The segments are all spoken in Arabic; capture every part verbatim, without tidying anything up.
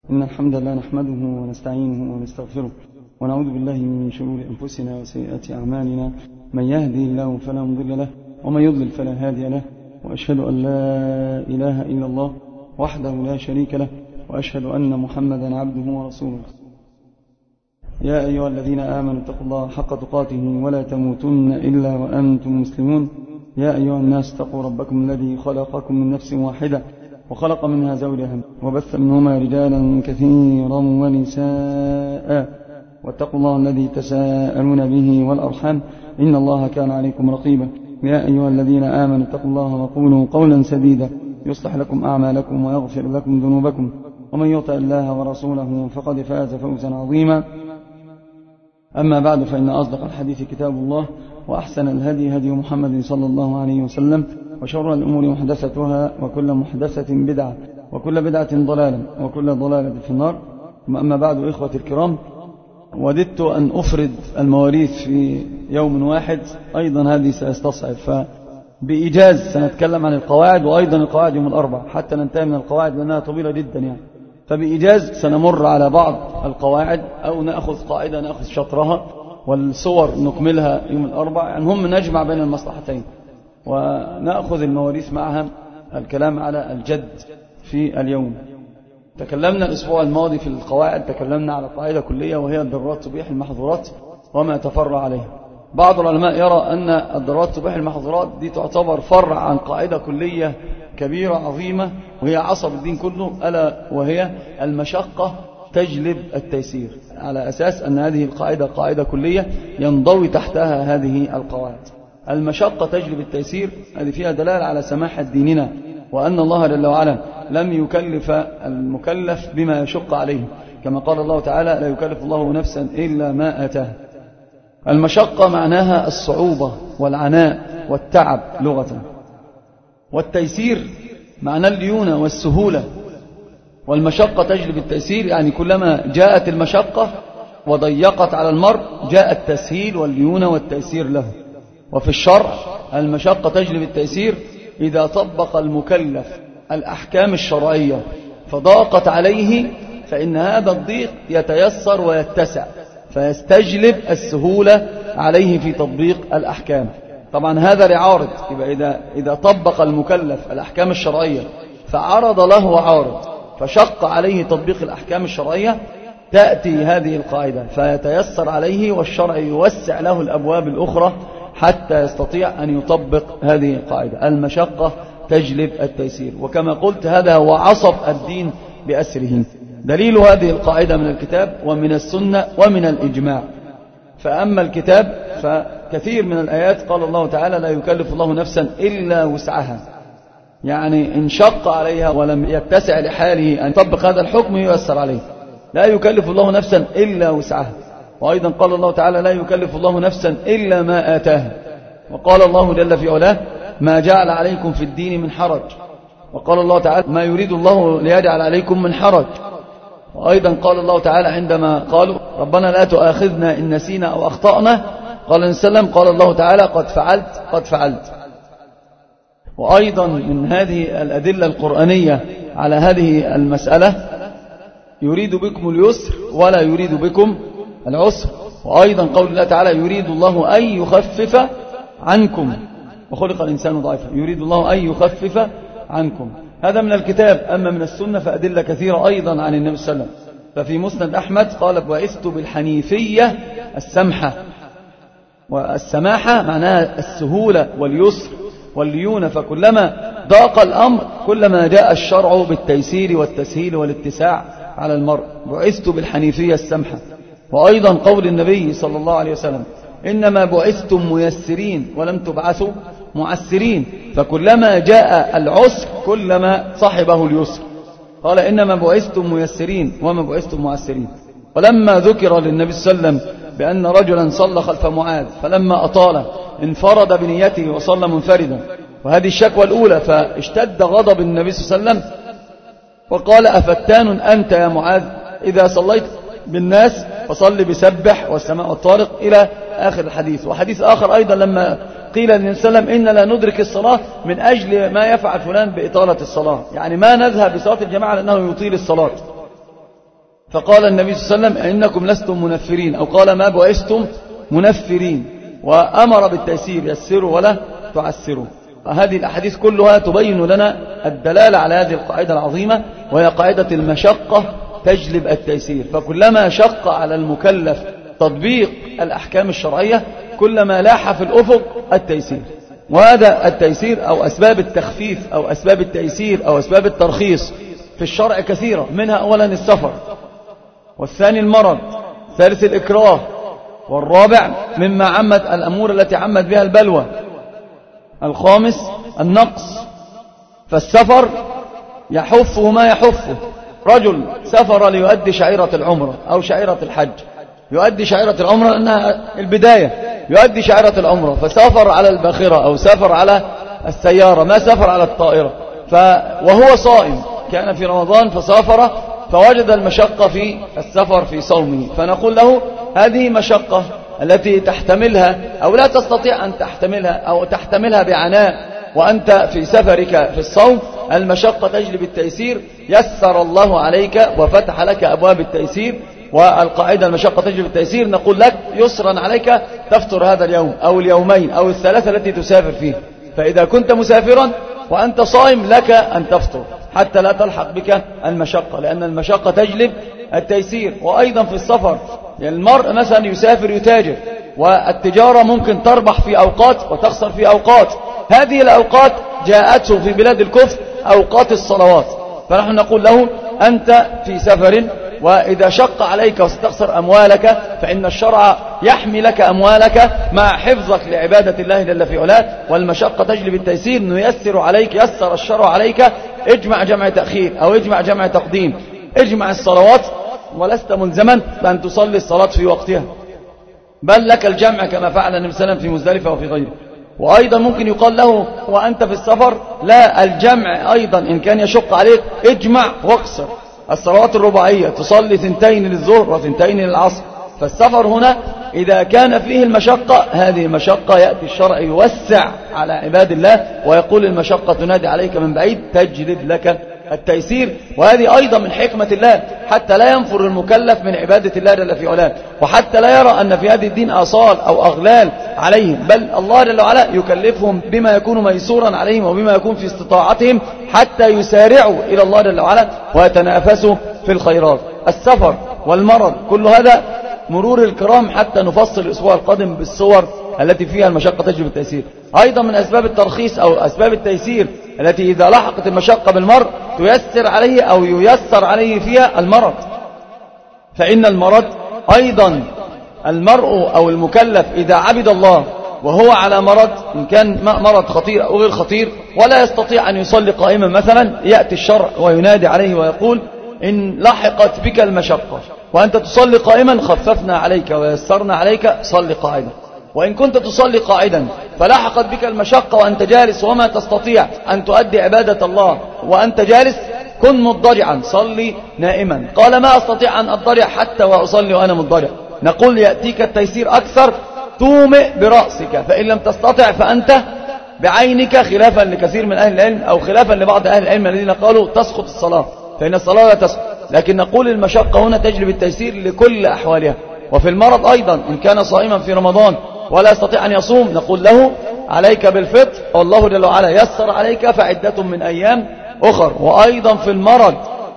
إن الحمد لله نحمده ونستعينه ونستغفره ونعوذ بالله من شرور أنفسنا وسيئات أعمالنا. من يهدي الله فلا مضل له ومن يضلل فلا هادي له، وأشهد أن لا إله إلا الله وحده لا شريك له، وأشهد أن محمدا عبده ورسوله. يا أيها الذين آمنوا اتقوا الله حق تقاته ولا تموتن إلا وأنتم مسلمون. يا أيها الناس اتقوا ربكم الذي خلقكم من نفس واحدة وخلق منها زوجها وبث منهما رجالا كثيرا ونساء، واتقوا الله الذي تساءلون به والأرحام إن الله كان عليكم رقيبا. يا أيها الذين آمنوا اتقوا الله وقولوا قولا سديدا يصلح لكم أعمالكم ويغفر لكم ذنوبكم، ومن يطع الله ورسوله فقد فاز فوزا عظيما. أما بعد، فإن أصدق الحديث كتاب الله، وأحسن الهدي هدي محمد صلى الله عليه وسلم، وشر الأمور محدثتها، وكل محدثة بدعة، وكل بدعة ضلالة، وكل ضلالة في النار. أما بعد، إخوة الكرام، وددت أن أفرد المواريث في يوم واحد، أيضا هذه سيستصعب، فبإيجاز سنتكلم عن القواعد، وأيضا القواعد يوم الأربع حتى ننتهي من القواعد لأنها طويلة جدا يعني. فبإيجاز سنمر على بعض القواعد، أو نأخذ قاعدة نأخذ شطرها، والصور نكملها يوم الأربع، يعني هم نجمع بين المصلحتين، ونأخذ المواريث معها الكلام على الجد في اليوم. تكلمنا الأسبوع الماضي في القواعد، تكلمنا على قاعدة كلية وهي الضرورات تبيح المحظورات وما تفرع عليها. بعض العلماء يرى أن الضرورات تبيح المحظورات دي تعتبر فرع عن قاعدة كلية كبيرة عظيمة، وهي عصب الدين كله، ألا وهي المشقة تجلب التيسير، على أساس أن هذه القاعدة قاعدة كلية ينضوي تحتها هذه القواعد. المشقة تجلب التيسير، هذه فيها دلالة على سماحة ديننا، وأن الله جل وعلا لم يكلف المكلف بما يشق عليه، كما قال الله تعالى: لا يكلف الله نفسا إلا ما آتاها. المشقة معناها الصعوبة والعناء والتعب لغة، والتيسير معنى الليونة والسهولة. والمشقة تجلب التيسير، يعني كلما جاءت المشقة وضيقت على المرء جاء التسهيل والليونة والتيسير له. وفي الشرع المشقة تجلب التيسير إذا طبق المكلف الأحكام الشرعية فضاقت عليه، فإن هذا الضيق يتيسر ويتسع، فيستجلب السهولة عليه في تطبيق الأحكام. طبعا هذا لعارض، يبقى إذا, إذا طبق المكلف الأحكام الشرعية فعرض له عارض فشق عليه تطبيق الأحكام الشرعية، تأتي هذه القاعدة فيتيسر عليه، والشرع يوسع له الأبواب الأخرى حتى يستطيع أن يطبق هذه القاعدة. المشقة تجلب التيسير، وكما قلت هذا هو عصب الدين بأسره. دليل هذه القاعدة من الكتاب ومن السنة ومن الإجماع. فأما الكتاب فكثير من الآيات قال الله تعالى: لا يكلف الله نفسا إلا وسعها، يعني إن شق عليها ولم يتسع لحاله أن يطبق هذا الحكم ييسر عليه. لا يكلف الله نفسا إلا وسعها. وأيضا قال الله تعالى: لا يكلف الله نفسا إلا ما آتاها. وقال الله جل في علاه: ما جعل عليكم في الدين من حرج. وقال الله تعالى: ما يريد الله ليجعل عليكم من حرج. وأيضا قال الله تعالى عندما قالوا: ربنا لا تؤاخذنا إن نسينا أو أخطأنا، قال النبي صلى الله عليه وسلم: قال الله تعالى: قد فعلت قد فعلت. وأيضا من هذه الأدلة القرآنية على هذه المسألة: يريد بكم اليسر ولا يريد بكم العسر. وأيضا قول الله تعالى: يريد الله أن يخفف عنكم وخلق الإنسان ضعيفا. يريد الله أن يخفف عنكم. هذا من الكتاب. أما من السنة فأدلة كثيرة أيضا عن النبي صلى الله عليه وسلم. ففي مسند أحمد قال: بعثت بالحنيفية السمحة. والسماحة معناها السهولة واليسر والليونة، فكلما ضاق الأمر كلما جاء الشرع بالتيسير والتسهيل والاتساع على المرء. بعثت بالحنيفية السمحة. وأيضا قول النبي صلى الله عليه وسلم: إنما بعثتم ميسرين ولم تبعثوا معسرين. فكلما جاء العسر كلما صحبه اليسر. قال: إنما بعثتم ميسرين وما بعثتم معسرين. ولما ذكر للنبي صلى الله عليه وسلم بأن رجلا صلى خلف معاذ فلما أطال انفرد بنيته وصلى منفردا، وهذه الشكوى الأولى، فاشتد غضب النبي صلى الله عليه وسلم وقال: أفتان أنت يا معاذ؟ إذا صليت بالناس فصل بسبح والسماء والطارق إلى آخر الحديث. وحديث آخر أيضا لما قيل للنبي صلى الله عليه وسلم: إن لا ندرك الصلاة من أجل ما يفعل فلان بإطالة الصلاة، يعني ما نذهب بصلاة الجماعة لأنه يطيل الصلاة. فقال النبي صلى الله عليه وسلم إنكم لستم منفرين، أو قال ما بعثتم منفرين، وأمر بالتيسير يسروا ولا تعسروا. هذه الأحاديث كلها تبين لنا الدلالة على هذه القاعدة العظيمة، وهي قاعدة المشقة تجلب التيسير. فكلما شق على المكلف تطبيق الأحكام الشرعية كلما لاح في الأفق التيسير. وهذا التيسير أو أسباب التخفيف أو أسباب التيسير أو أسباب الترخيص في الشرع كثيرة، منها أولا السفر، والثاني المرض، ثالث الإكراه، والرابع مما عمت الأمور التي عمت بها البلوى، الخامس النقص. فالسفر يحفه ما يحفه. رجل سافر ليؤدي شعيرة العمرة أو شعيرة الحج، يؤدي شعيرة العمرة لأنها البداية، يؤدي شعيرة العمرة فسافر على الباخرة أو سافر على السيارة، ما سافر على الطائرة، ف... وهو صائم كان في رمضان فسافر فوجد المشقة في السفر في صومه، فنقول له هذه مشقة التي تحتملها أو لا تستطيع أن تحتملها أو تحتملها بعناء وأنت في سفرك في الصوم، المشقة تجلب التيسير، يسر الله عليك وفتح لك أبواب التيسير. والقاعدة المشقة تجلب التيسير، نقول لك يسرا عليك تفطر هذا اليوم أو اليومين أو الثلاثة التي تسافر فيه. فإذا كنت مسافرا وأنت صائم لك أن تفطر حتى لا تلحق بك المشقة، لأن المشقة تجلب التيسير. وأيضا في السفر، يعني المرء مثلا يسافر يتاجر، والتجارة ممكن تربح في أوقات وتخسر في أوقات، هذه الأوقات جاءته في بلاد الكفر أوقات الصلوات، فنحن نقول له أنت في سفر وإذا شق عليك وستخسر أموالك فإن الشرع يحمي لك أموالك مع حفظك لعبادة الله جل في علاه. والمشقة تجلب التيسير، نيسر عليك، يسر الشرع عليك، اجمع جمع تأخير أو اجمع جمع تقديم، اجمع الصلوات ولست ملزما بأن تصلي الصلاة في وقتها، بل لك الجمع كما فعل النبي صلى الله عليه وسلم في مزدلفة وفي غيره. وأيضا ممكن يقال له وأنت في السفر لا، الجمع أيضا إن كان يشق عليك اجمع واقصر الصلوات الرباعية، تصلي ثنتين للظهر وثنتين للعصر. فالسفر هنا إذا كان فيه المشقة، هذه المشقة يأتي الشرع يوسع على عباد الله ويقول المشقة تنادي عليك من بعيد تجلب لك التيسير. وهذه أيضا من حكمة الله حتى لا ينفر المكلف من عبادة الله جل في علاه، وحتى لا يرى أن في هذه الدين آصال أو أغلال عليهم، بل الله جل وعلا يكلفهم بما يكون ميسورا عليهم وبما يكون في استطاعتهم حتى يسارعوا إلى الله جل وعلا ويتنافسوا في الخيرات. السفر والمرض كل هذا مرور الكرام حتى نفصل الأسبوع القادم بالصور التي فيها المشقة تجلب التيسير. أيضا من أسباب الترخيص أو أسباب التيسير التي إذا لحقت المشقة بالمرء تيسر عليه أو ييسر عليه فيها المرض. فإن المرض أيضا المرء أو المكلف إذا عبد الله وهو على مرض، إن كان مرض خطير أو غير خطير ولا يستطيع أن يصلي قائما مثلا، يأتي الشرع وينادي عليه ويقول إن لحقت بك المشقة وأنت تصلي قائما خففنا عليك ويسرنا عليك، صلي قاعدا. وإن كنت تصلي قاعدا فلحقت بك المشقة وأنت جالس وما تستطيع أن تؤدي عبادة الله وأنت جالس، كن مضطجعا، صلي نائما. قال ما أستطيع أن أضطجع حتى وأصلي وأنا مضطجع، نقول يأتيك التيسير أكثر، تومئ برأسك، فإن لم تستطع فأنت بعينك، خلافا لكثير من أهل العلم أو خلافا لبعض أهل العلم الذين قالوا تسقط الصلاة، فإن الصلاة لا تسقط. لكن نقول المشقة هنا تجلب التيسير لكل أحوالها. وفي المرض أيضا إن كان صائما في رمضان ولا يستطيع أن يصوم، نقول له عليك بالفطر والله جل وعلا يسر عليك فعدة من أيام أخر. وأيضا في المرض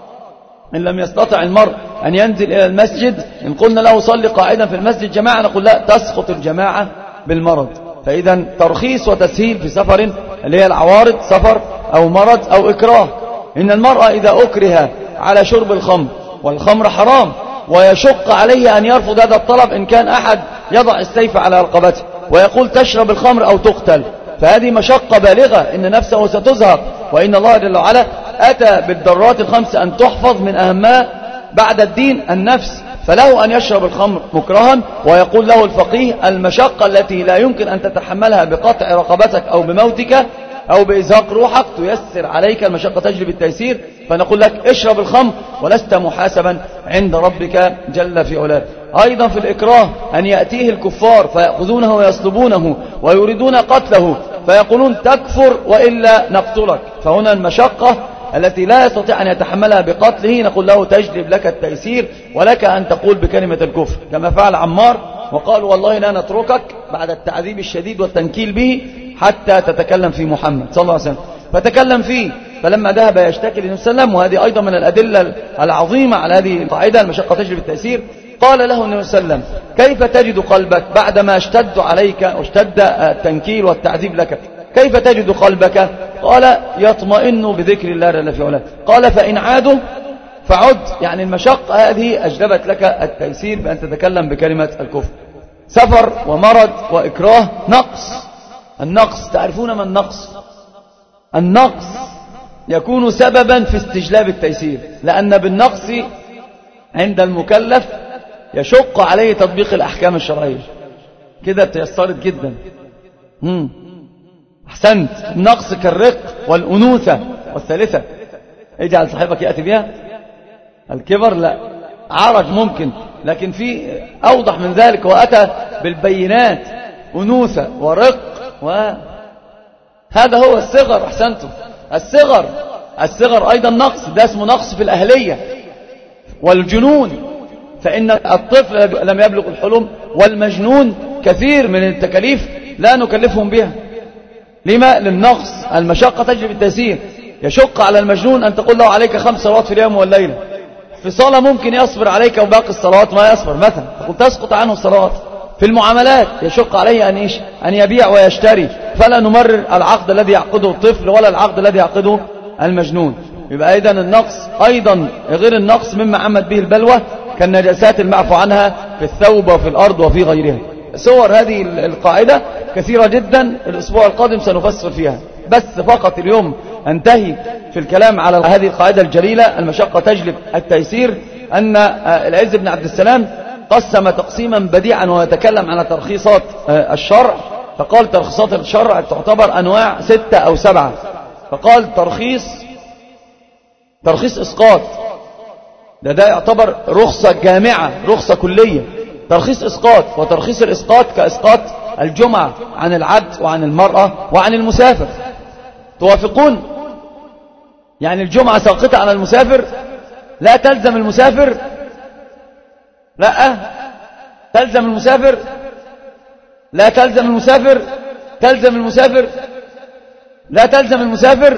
إن لم يستطع المرء أن ينزل إلى المسجد، إن قلنا له صلي قاعدا في المسجد جماعة، نقول لا، تسقط الجماعة بالمرض. فإذا ترخيص وتسهيل في سفر اللي هي العوارض، سفر أو مرض أو إكراه. إن المرأة إذا أكره على شرب الخمر، والخمر حرام، ويشق عليه أن يرفض هذا الطلب إن كان أحد يضع السيف على رقبته ويقول تشرب الخمر أو تقتل، فهذه مشقة بالغة إن نفسه ستزهق. وإن الله جل وعلا أتى بالضرورات الخمس أن تحفظ، من أهمها بعد الدين النفس، فله أن يشرب الخمر مكرها. ويقول له الفقيه المشقة التي لا يمكن أن تتحملها بقطع رقبتك أو بموتك أو بإزهاق روحك تيسر عليك، المشقة تجلب التيسير، فنقول لك اشرب الخمر ولست محاسبا عند ربك جل في علاه. أيضا في الإكراه أن يأتيه الكفار فيأخذونه ويصلبونه ويريدون قتله، فيقولون تكفر وإلا نقتلك، فهنا المشقة التي لا يستطيع أن يتحملها بقتله، نقول له تجلب لك التيسير ولك أن تقول بكلمة الكفر كما فعل عمار، وقال والله لا نتركك بعد التعذيب الشديد والتنكيل به حتى تتكلم في محمد صلى الله عليه وسلم. فتكلم فيه، فلما ذهب يشتكي للنبي صلى الله عليه وسلم، وهذه أيضا من الأدلة العظيمة على هذه القاعدة المشقة تجلب التيسير، قال له النبي صلى الله عليه وسلم كيف تجد قلبك بعدما اشتد عليك واشتد التنكيل والتعذيب لك، كيف تجد قلبك؟ قال يطمئن بذكر الله جل في علاه. قال فإن عادوا فعد، يعني المشقة هذه أجلبت لك التيسير بأن تتكلم بكلمة الكفر. سفر ومرض وإكراه نقص. النقص تعرفون ما النقص؟ النقص يكون سببا في استجلاب التيسير، لأن بالنقص عند المكلف يشق عليه تطبيق الأحكام الشرعية. كده تيسرت جدا. مم. أحسنت. النقص كالرق والأنوثة. والثالثة اجعل صاحبك يأتي بها الكبر، لا عرج ممكن، لكن في أوضح من ذلك، وأتى بالبينات أنوثة ورق، وهذا هو الصغر. أحسنتم. الصغر الصغر أيضا نقص، ده اسمه نقص في الأهلية. والجنون، فإن الطفل لم يبلغ الحلم والمجنون كثير من التكاليف لا نكلفهم بها. لما؟ للنقص. المشقة تجلب التيسير. يشق على المجنون أن تقول له عليك خمس صلوات في اليوم والليلة، في صلاة ممكن يصبر عليك وباقي الصلوات ما يصبر مثلا، تقول تسقط عنه الصلوات. في المعاملات يشق عليه أن, إيش؟ أن يبيع ويشتري، فلا نمرر العقد الذي يعقده الطفل ولا العقد الذي يعقده المجنون. يبقى أيضا النقص أيضا غير النقص مما عمت به البلوى كالنجاسات المعفو عنها في الثوب وفي الأرض وفي غيرها. صور هذه القاعدة كثيرة جدا، الأسبوع القادم سنفصل فيها، بس فقط اليوم انتهي في الكلام على هذه القاعدة الجليلة المشقة تجلب التيسير. أن العز بن عبد السلام قسم تقسيما بديعا ويتكلم على ترخيصات الشرع، فقال ترخيصات الشرع تعتبر أنواع ستة أو سبعة. فقال ترخيص ترخيص إسقاط، ده ده يعتبر رخصة جامعة، رخصة كلية. ترخيص إسقاط، وترخيص الإسقاط كإسقاط الجمعة عن العبد وعن المرأة وعن المسافر. توافقون؟ يعني الجمعة ساقطة على المسافر، لا تلزم المسافر، لا تلزم المسافر، لا تلزم المسافر، تلزم المسافر، لا تلزم المسافر.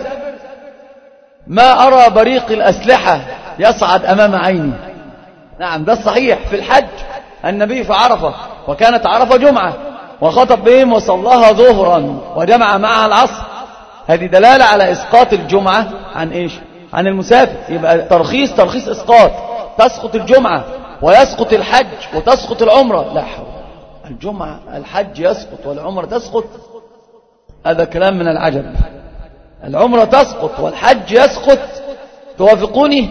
ما أرى بريق الأسلحة يصعد أمام عيني. نعم ده الصحيح. في الحج النبي في عرفة، وكانت عرفة جمعة، وخطب بهم وصلاها ظهرا وجمع معها العصر. هذه دلالة على إسقاط الجمعة عن إيش؟ عن المسافر. يبقى ترخيص ترخيص إسقاط، تسقط الجمعة ويسقط الحج وتسقط العمرة. لا حول. الجمعة الحج يسقط والعمرة تسقط، هذا كلام من العجب. العمرة تسقط والحج يسقط. توافقوني؟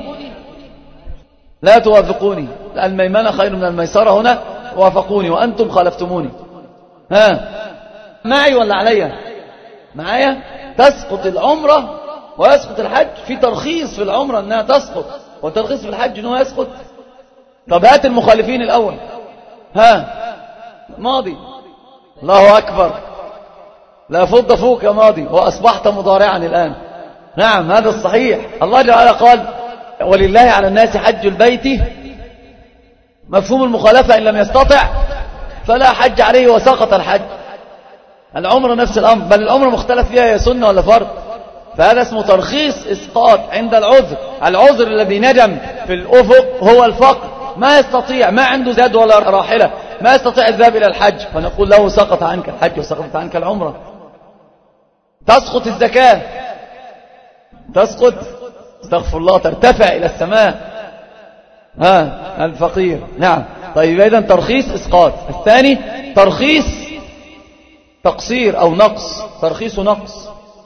لا توافقوني. الميمنة خير من الميسرة. هنا وافقوني وأنتم خالفتموني. ها معي ولا عليا؟ معايا. تسقط العمرة ويسقط الحج. في ترخيص في العمرة أنها تسقط، وترخيص في الحج أنه يسقط. طب هات المخالفين الأول. ها ماضي. الله أكبر. لا فض فوق يا ماضي، وأصبحت مضارعا الآن. نعم هذا الصحيح. الله جل وعلا قال ولله على الناس حج البيت، مفهوم المخالفة إن لم يستطع فلا حج عليه وسقط الحج. العمر نفس الأمر، بل العمر مختلف فيها هي سنة ولا فرض. فهذا اسمه ترخيص إسقاط عند العذر. العذر الذي نجم في الأفق هو الفقر، ما يستطيع، ما عنده زاد ولا راحلة، ما يستطيع الذهاب إلى الحج، فنقول له سقط عنك الحج وسقطت عنك العمرة. تسقط الزكاة، تسقط استغفر الله، ترتفع إلى السماء. ها الفقير. نعم. طيب إذن ترخيص إسقاط. الثاني ترخيص تقصير أو نقص. ترخيص نقص،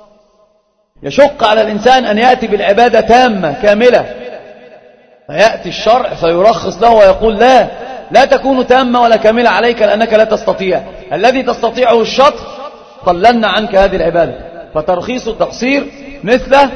يشق على الإنسان أن يأتي بالعبادة تامة كاملة، فيأتي الشرع فيرخص له ويقول لا لا تكون تامة ولا كاملة عليك لأنك لا تستطيع، الذي تستطيعه الشطر قللنا عنك هذه العبادة. فترخيص التقصير مثله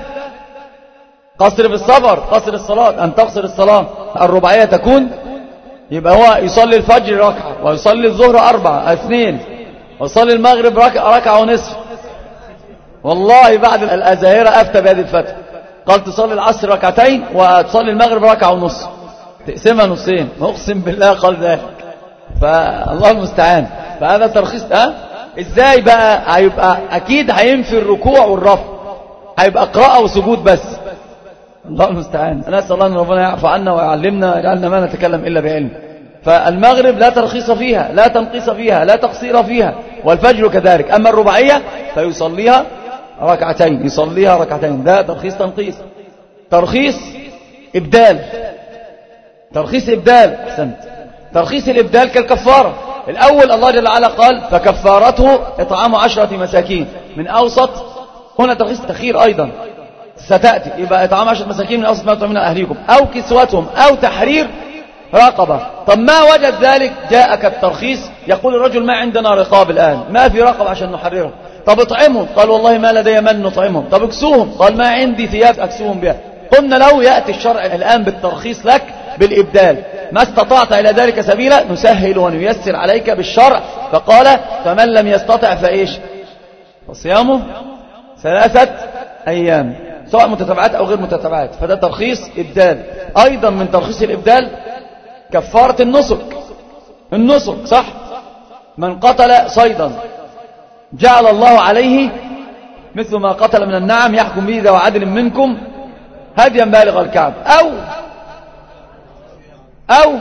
قصر بالصبر، قصر الصلاة، أن تقصر الصلاة الرباعية تكون، يبقى هو يصلي الفجر ركعة، ويصلي الظهر أربعة اثنين، ويصلي المغرب ركعة, ركعة ونصف. والله بعد الأزاهرة أفتى بهذه الفتوى، قال تصلي العصر ركعتين وتصلي المغرب ركعة ونص، تقسمها نصين، اقسم بالله قال ذلك. فالله المستعان. فهذا ترخيص. ها ازاي بقى؟ هيبقى اكيد هينفي الركوع والرفع، هيبقى قراءة وسجود بس. الله المستعان. نسأل الله ان ربنا يعفو عنا ويعلمنا ويجعلنا ما نتكلم الا بعلم. فالمغرب لا ترخيص فيها، لا تنقيص فيها، لا تقصير فيها، والفجر كذلك. اما الرباعية فيصليها ركعتين، يصليها ركعتين، ده ترخيص تنقيص. ترخيص ابدال، ترخيص ابدال. احسنت. ترخيص الابدال كالكفارة. الاول الله جل وعلا قال فكفارته اطعام عشرة مساكين من اوسط، هنا ترخيص تخير ايضا ستأتي، يبقى اطعام عشرة مساكين من اوسط ما يطعمون اهليكم او كسوتهم او تحرير رقبة. طب ما وجد ذلك؟ جاءك الترخيص، يقول الرجل ما عندنا رقاب الآن، ما في رقبة عشان نحررهم. طب اطعمهم، قال والله ما لدي من نطعمهم. طب اكسوهم، قال ما عندي ثياب اكسوهم بها. قلنا له يأتي الشرع الآن بالترخيص لك بالإبدال، ما استطعت إلى ذلك سبيلا نسهل ونيسر عليك بالشرع. فقال فمن لم يستطع فإيش؟ فصيامه ثلاثة أيام، سواء متتابعات أو غير متتابعات. فده ترخيص إبدال. أيضا من ترخيص الإبدال كفارة النسك. النسك صح، من قتل صيدا جعل الله عليه مثل ما قتل من النعم يحكم به ذو عدل منكم هديا بالغ الكعب أو أو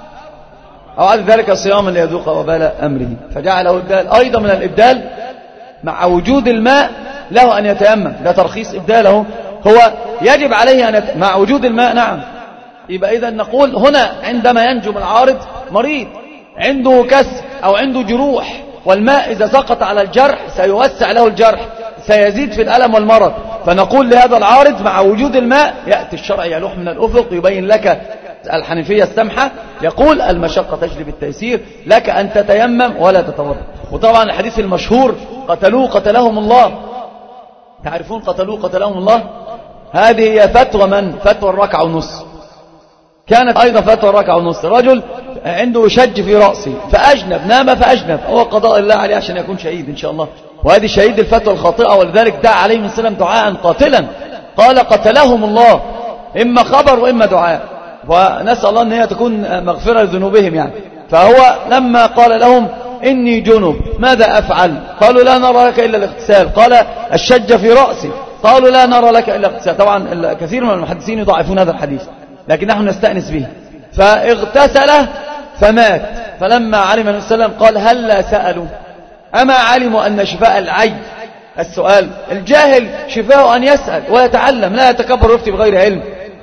أو عد ذلك صياما ليذوق وبال أمره، فجعله إبدال. أيضا من الإبدال مع وجود الماء له أن يتيمم، ده ترخيص إبداله. هو يجب عليه أن يت... مع وجود الماء. نعم. يبقى إذا نقول هنا عندما ينجم العارض مريض عنده كسر أو عنده جروح، والماء إذا سقط على الجرح سيوسع له الجرح، سيزيد في الألم والمرض. فنقول لهذا العارض مع وجود الماء يأتي الشرع يلوح من الأفق يبين لك الحنفية السمحة، يقول المشقة تجلب التيسير، لك أن تتيمم ولا تتوضا. وطبعا الحديث المشهور قتلوه قتلهم الله، تعرفون قتلوه قتلهم الله، هذه هي فتوى من؟ فتوى الركعة ونص. كانت أيضا فتوى الركعة ونص. رجل عنده شج في رأسه فأجنب، نام فأجنب، هو قضاء الله عليه عشان يكون شهيد إن شاء الله، وهذه شهيد الفتوى الخاطئة، ولذلك دعا عليه من سلم دعاء قاتلا، قال قتلهم الله، إما خبر وإما دعاء، ونسأل الله أن هي تكون مغفرة لذنوبهم يعني. فهو لما قال لهم إني جنب ماذا أفعل؟ قالوا لا نرى لك إلا الاغتسال. قال الشج في رأسي، قالوا لا نرى لك إلا الاغتسال. طبعا كثير من المحدثين يضعفون هذا الحديث لكن نحن نستأنس به. فاغتسل فمات. فلما علم النبي صلى الله عليه وسلم قال هل لا سألوا؟ أما علموا أن شفاء العي السؤال؟ الجاهل شفاء أن يسأل ويتعلم، لا يتكبر ويفتي بغير علم.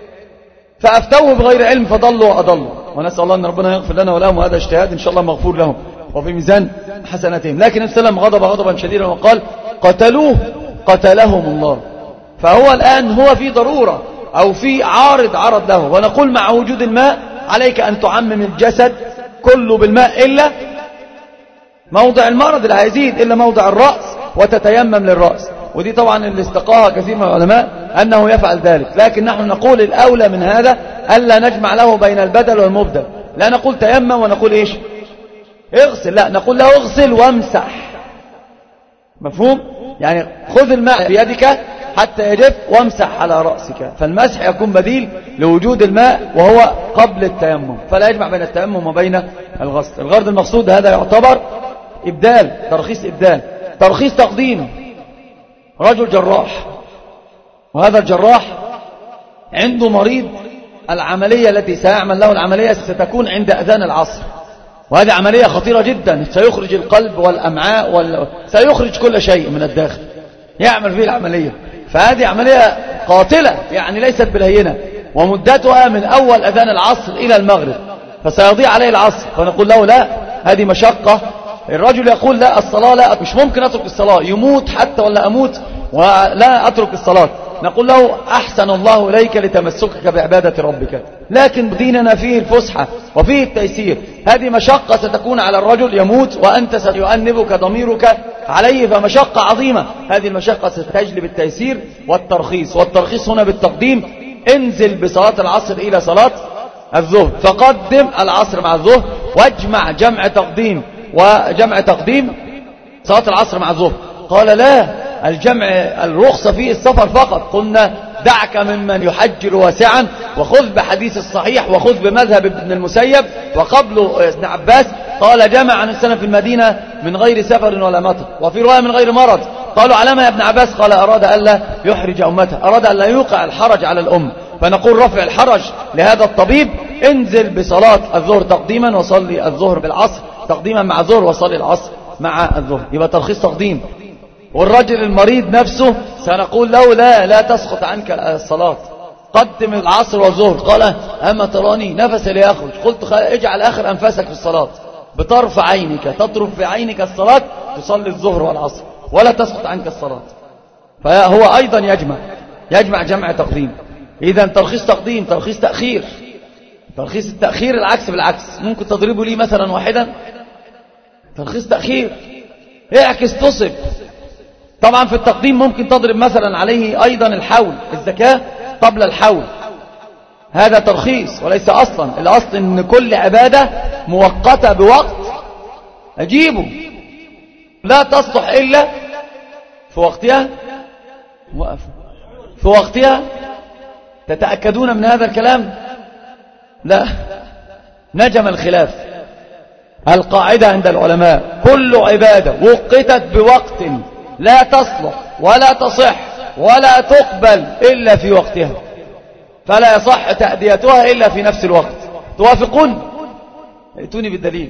فأفتوه بغير علم فضلوا وأضلوا، ونسأل الله أن ربنا يغفر لنا ولهم، وهذا اجتهاد إن شاء الله مغفور لهم وفي ميزان حسناتهم. لكن النبي صلى الله عليه وسلم غضب غضبا شديدا وقال قتلوه قتلهم الله. فهو الآن هو في ضرورة أو في عارض عرض له، ونقول مع وجود الماء عليك أن تعمم الجسد كله بالماء إلا موضع المرض اللي هيزيد، إلا موضع الرأس، وتتيمم للرأس. ودي طبعا اللي استقاها كثير من العلماء أنه يفعل ذلك، لكن نحن نقول الأولى من هذا ألا نجمع له بين البدل والمبدل. لا نقول تيمم ونقول إيش اغسل، لا نقول له اغسل وامسح. مفهوم؟ يعني خذ الماء بيدك حتى يجف وامسح على رأسك. فالمسح يكون بديل لوجود الماء وهو قبل التيمم، فلا يجمع بين التيمم وبين الغسل. الغرض المقصود هذا يعتبر إبدال، ترخيص إبدال. ترخيص تقديم، رجل جراح، وهذا الجراح عنده مريض، العملية التي سيعمل له العملية ستكون عند أذان العصر، وهذه عملية خطيرة جدا، سيخرج القلب والأمعاء وال... سيخرج كل شيء من الداخل يعمل فيه العملية. فهذه عملية قاتلة يعني ليست بالهينة، ومدتها من أول أذان العصر إلى المغرب، فسيضيع عليه العصر. فنقول له لا، هذه مشقة. الرجل يقول لا الصلاة لا، مش ممكن أترك الصلاة، يموت حتى ولا أموت ولا أترك الصلاة. نقول له أحسن الله إليك لتمسكك بعبادة ربك، لكن ديننا فيه الفسحة وفيه التيسير. هذه مشقة ستكون على الرجل، يموت وأنت سيؤنبك ضميرك عليه، فمشقة عظيمة. هذه المشقة ستجلب التيسير والترخيص. والترخيص هنا بالتقديم، انزل بصلاة العصر إلى صلاة الظهر، فقدم العصر مع الظهر، واجمع جمع تقديم وجمع تقديم صلاة العصر مع الظهر. قال لا، الجمع الرخصة فيه السفر فقط. قلنا دعك ممن يحجر واسعا، وخذ بحديث الصحيح، وخذ بمذهب ابن المسيب. وقبله ابن عباس قال جمع عن السنة في المدينة من غير سفر ولا مطر، وفي رواية من غير مرض. قالوا على ما يا ابن عباس؟ قال أراد ألا يحرج أمته، أراد ألا يوقع الحرج على الأم. فنقول رفع الحرج لهذا الطبيب، انزل بصلاة الظهر تقديما وصلي الظهر بالعصر تقديما مع الظهر، وصلي العصر مع الظهر. يبقى ترخيص تقديم. والرجل المريض نفسه سنقول له لا لا تسقط عنك الصلاة، قدم العصر والظهر. قال أما تراني نفسي ليخرج. قلت اجعل آخر أنفاسك في الصلاة، بطرف عينك تطرف في عينك الصلاة، تصلي الظهر والعصر ولا تسقط عنك الصلاة. فهو أيضا يجمع يجمع جمع تقديم. إذا ترخيص تقديم، ترخيص تأخير. ترخيص التأخير العكس بالعكس. ممكن تضربه لي مثلا واحدا. ترخيص تأخير اعكس تصب. طبعا في التقديم ممكن تضرب مثلا عليه أيضا الحول، الزكاة قبل الحول، هذا ترخيص وليس أصلا. الأصل أن كل عبادة مؤقتة بوقت أجيبه، لا تصلح إلا في وقتها. وقفوا في وقتها. تتأكدون من هذا الكلام؟ لا، نجم الخلاف. القاعدة عند العلماء كل عبادة وقتت بوقت لا تصلح ولا تصح ولا تقبل إلا في وقتها، فلا يصح تأديتها إلا في نفس الوقت. توافقون؟ ائتوني بالدليل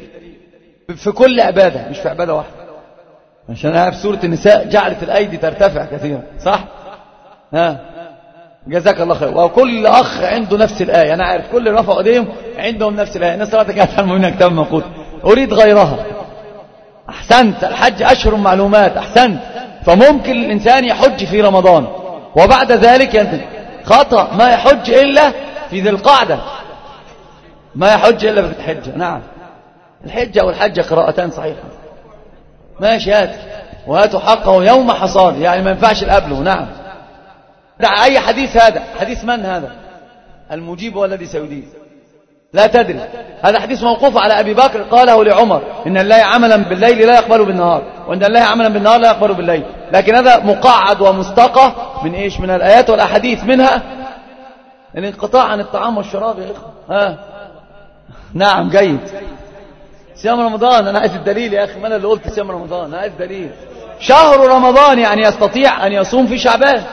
في كل عبادة، مش في عبادة واحدة. عشان أنا في سورة النساء جعلت الأيدي ترتفع كثيرا، صح؟ ها، جزاك الله خير. وكل أخ عنده نفس الآية، أنا عارف كل رفع ايديهم عندهم نفس الآية. الناس صلاتك أفهم منها كتاب منقوط، أريد غيرها. أحسنت، الحج أشهر معلومات، أحسنت. فممكن الإنسان يحج في رمضان وبعد ذلك ينتهي. خطأ، ما يحج إلا في ذي القعدة، ما يحج إلا في الحجة. نعم، الحجة والحجة قراءتان صحيحة. ماشي، هات وهاتوا حقه يوم حصاد، يعني ما ينفعش القبله. نعم، دع أي حديث. هذا حديث من هذا؟ المجيب هو الذي سيديه، لا تدري. هذا حديث موقوف على أبي بكر قاله لعمر: إن الله عملا بالليل لا يقبل بالنهار، وإن الله عملا بالنهار لا يقبل بالليل. لكن هذا مقعد ومستقى من إيش؟ من الآيات والأحاديث، منها الانقطاع عن الطعام والشراب يا إخوة. ها، نعم، جيد. صيام رمضان، أنا عايز الدليل يا أخي، ما أنا اللي قلت صيام رمضان، أنا عايز دليل. شهر رمضان يعني يستطيع أن يصوم في شعبان.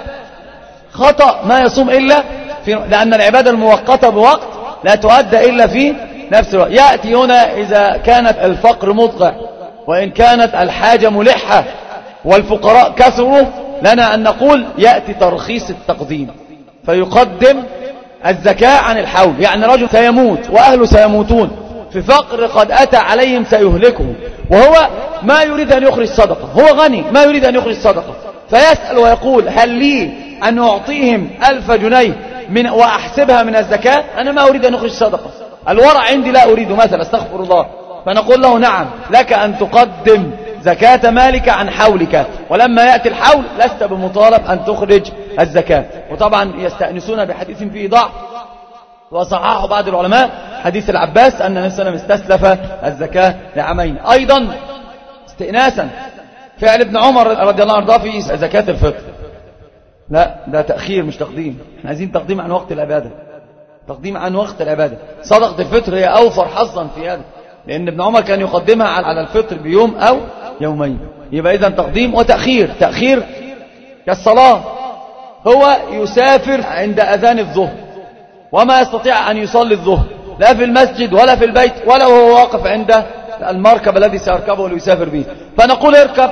خطأ، ما يصوم إلا في، لأن العبادة المؤقتة بوقت لا تؤدى إلا في نفس الوقت. يأتي هنا إذا كانت الفقر مضقع، وإن كانت الحاجة ملحة والفقراء كثروا، لنا أن نقول يأتي ترخيص التقديم، فيقدم الزكاة عن الحول. يعني رجل سيموت وأهله سيموتون في فقر قد أتى عليهم سيهلكه، وهو ما يريد أن يخرج صدقة، هو غني ما يريد أن يخرج صدقة، فيسأل ويقول: هل لي أن أعطيهم ألف جنيه من وأحسبها من الزكاة؟ أنا ما أريد أن أخرج صدقة، الورع عندي لا أريد مثلا، استغفر الله. فنقول له: نعم، لك أن تقدم زكاة مالك عن حولك، ولما يأتي الحول لست بمطالب أن تخرج الزكاة. وطبعا يستأنسون بحديث فيه ضعف وصححه بعض العلماء، حديث العباس أن النبي صلى الله عليه وسلم استسلف الزكاة لعامين. أيضا استئناسا فعل ابن عمر رضي الله عنه في زكاة الفطر. لا، ده تأخير مش تقديم. احنا عايزين تقديم عن وقت العبادة، تقديم عن وقت العبادة. صدقة الفطر هي أوفر حظا في هذا، لأن ابن عمر كان يقدمها على الفطر بيوم أو يومين. يبقى إذن تقديم وتأخير. تأخير كالصلاة، هو يسافر عند أذان الظهر وما يستطيع أن يصلي الظهر لا في المسجد ولا في البيت ولا هو واقف عند المركب الذي سيركبه ليسافر به، فنقول: اركب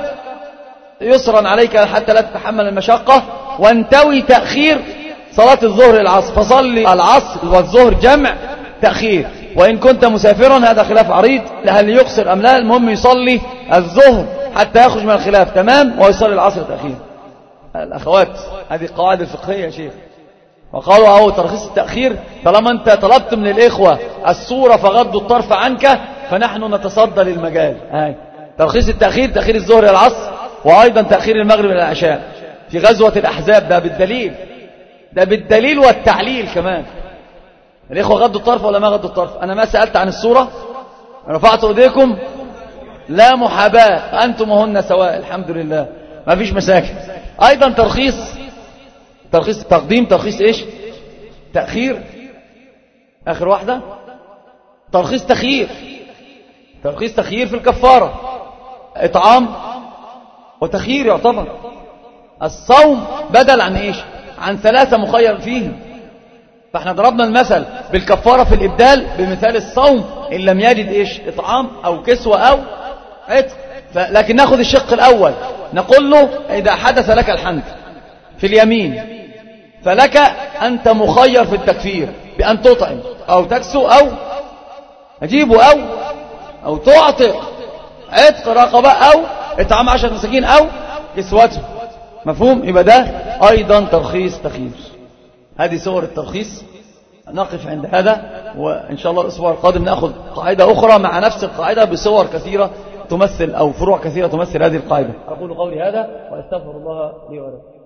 يسرا عليك حتى لا تتحمل المشقة، وانتوي تأخير صلاة الظهر العصر، فصلي العصر والظهر جمع تأخير. وإن كنت مسافرا هذا خلاف عريض، هل يقصر أم لا، المهم يصلي الظهر حتى يخرج من الخلاف تمام، ويصلي العصر تأخير. الأخوات، هذه قواعد الفقهية يا شيخ. وقالوا: أهو ترخيص التأخير، طالما أنت طلبت من الإخوة الصورة فغضوا الطرف عنك، فنحن نتصدى للمجال. هاي ترخيص التأخير، تأخير الظهر إلى العصر، وأيضا تأخير المغرب إلى العشاء في غزوة الأحزاب. ده بالدليل، ده بالدليل والتعليل كمان. الإخوة غضوا الطرف ولا ما غضوا الطرف؟ أنا ما سألت عن الصورة، رفعت أيديكم، لا محاباة، أنتم وهن سواء، الحمد لله ما فيش مشاكل. أيضا ترخيص ترخيص تقديم، ترخيص ايش؟ تأخير. اخر واحدة ترخيص تخيير، ترخيص تخيير في الكفارة، اطعام وتخيير يعتبر. الصوم بدل عن ايش؟ عن ثلاثة مخير فيهم. فاحنا ضربنا المثل بالكفارة في الإبدال بمثال الصوم إن لم يجد إيش؟ إطعام أو كسوة أو عتق. لكن ناخذ الشق الأول، نقول له إذا حدث لك الحنث في اليمين فلك أنت مخير في التكفير بأن تطعم أو تكسو أو أجيبه أو أو تعتق عتق رقبة أو إطعام عشرة مساكين أو كسوته. مفهوم؟ يبقى ده أيضا ترخيص تخيير. هذه صور الترخيص. نقف عند هذا، وإن شاء الله الأسبوع القادم نأخذ قاعدة أخرى مع نفس القاعدة بصور كثيرة تمثل أو فروع كثيرة تمثل هذه القاعدة. أقول قولي هذا وأستغفر الله لي ولكم.